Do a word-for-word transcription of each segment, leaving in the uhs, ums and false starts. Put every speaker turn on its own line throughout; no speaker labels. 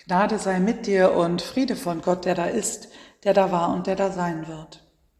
Gnade sei mit dir und Friede von Gott, der da ist, der da war und der da sein wird.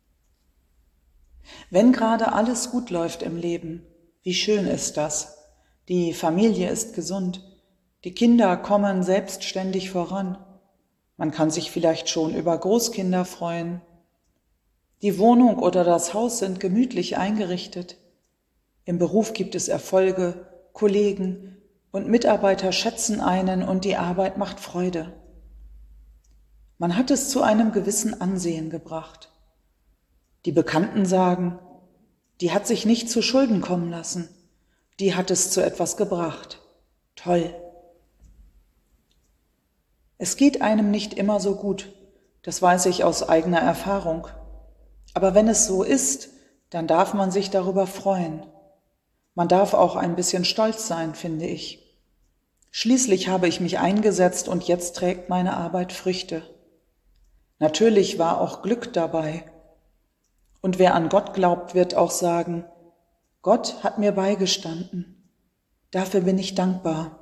Wenn gerade alles gut läuft im Leben, wie schön ist das. Die Familie ist gesund, die Kinder kommen selbstständig voran. Man kann sich vielleicht schon über Großkinder freuen. Die Wohnung oder das Haus sind gemütlich eingerichtet. Im Beruf gibt es Erfolge, Kollegen und Mitarbeiter schätzen einen und die Arbeit macht Freude. Man hat es zu einem gewissen Ansehen gebracht. Die Bekannten sagen, die hat sich nicht zu Schulden kommen lassen, die hat es zu etwas gebracht. Toll. Es geht einem nicht immer so gut, das weiß ich aus eigener Erfahrung. Aber wenn es so ist, dann darf man sich darüber freuen. Man darf auch ein bisschen stolz sein, finde ich. Schließlich habe ich mich eingesetzt und jetzt trägt meine Arbeit Früchte. Natürlich war auch Glück dabei. Und wer an Gott glaubt, wird auch sagen, Gott hat mir beigestanden. Dafür bin ich dankbar.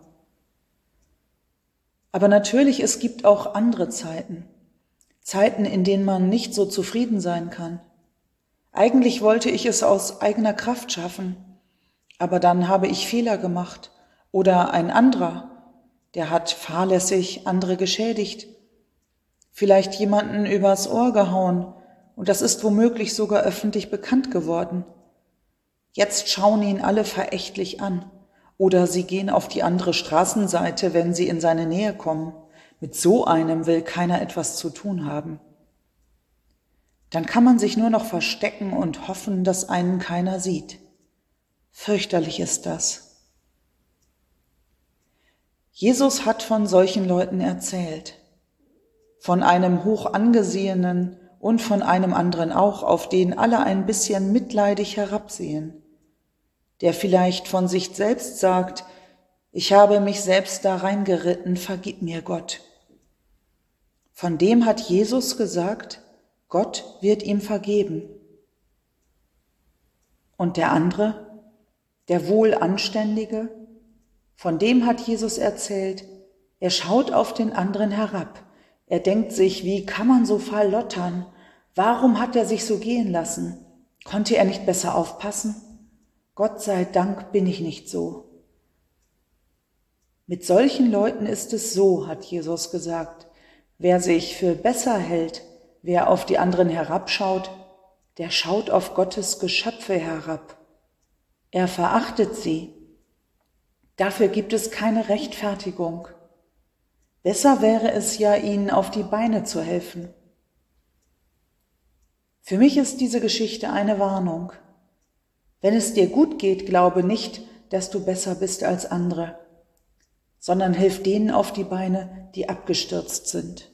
Aber natürlich, es gibt auch andere Zeiten. Zeiten, in denen man nicht so zufrieden sein kann. Eigentlich wollte ich es aus eigener Kraft schaffen, aber dann habe ich Fehler gemacht oder ein anderer, der hat fahrlässig andere geschädigt, vielleicht jemanden übers Ohr gehauen und das ist womöglich sogar öffentlich bekannt geworden. Jetzt schauen ihn alle verächtlich an oder sie gehen auf die andere Straßenseite, wenn sie in seine Nähe kommen. Mit so einem will keiner etwas zu tun haben. Dann kann man sich nur noch verstecken und hoffen, dass einen keiner sieht. Fürchterlich ist das. Jesus hat von solchen Leuten erzählt. Von einem hoch angesehenen und von einem anderen auch, auf den alle ein bisschen mitleidig herabsehen. Der vielleicht von sich selbst sagt, ich habe mich selbst da reingeritten, vergib mir Gott. Von dem hat Jesus gesagt, Gott wird ihm vergeben. Und der andere, der Wohlanständige, von dem hat Jesus erzählt, er schaut auf den anderen herab. Er denkt sich, wie kann man so verlottern? Warum hat er sich so gehen lassen? Konnte er nicht besser aufpassen? Gott sei Dank bin ich nicht so. Mit solchen Leuten ist es so, hat Jesus gesagt. Wer sich für besser hält, wer auf die anderen herabschaut, der schaut auf Gottes Geschöpfe herab. Er verachtet sie. Dafür gibt es keine Rechtfertigung. Besser wäre es ja, ihnen auf die Beine zu helfen. Für mich ist diese Geschichte eine Warnung. Wenn es dir gut geht, glaube nicht, dass du besser bist als andere, sondern hilf denen auf die Beine, die abgestürzt sind.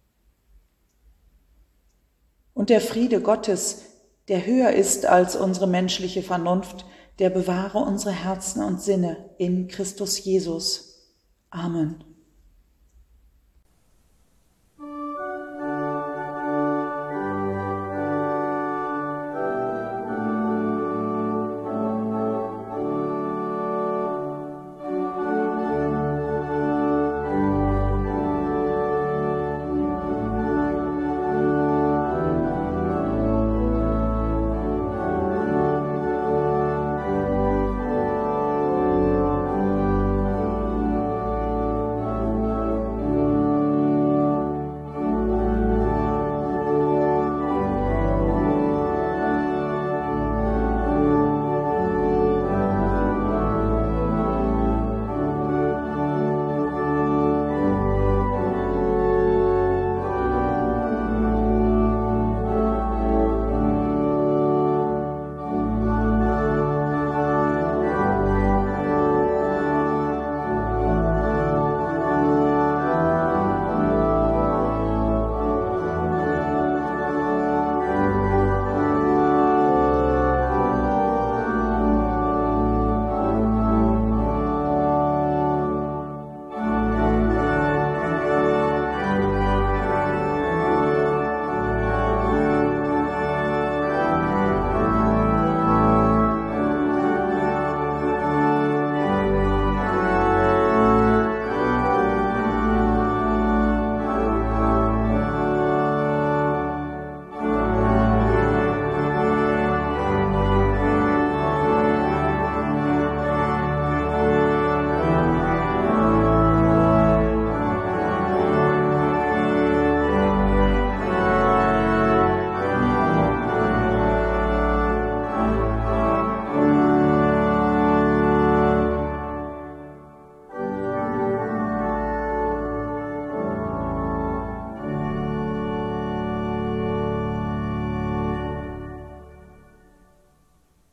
Und der Friede Gottes, der höher ist als unsere menschliche Vernunft, der bewahre unsere Herzen und Sinne in Christus Jesus. Amen.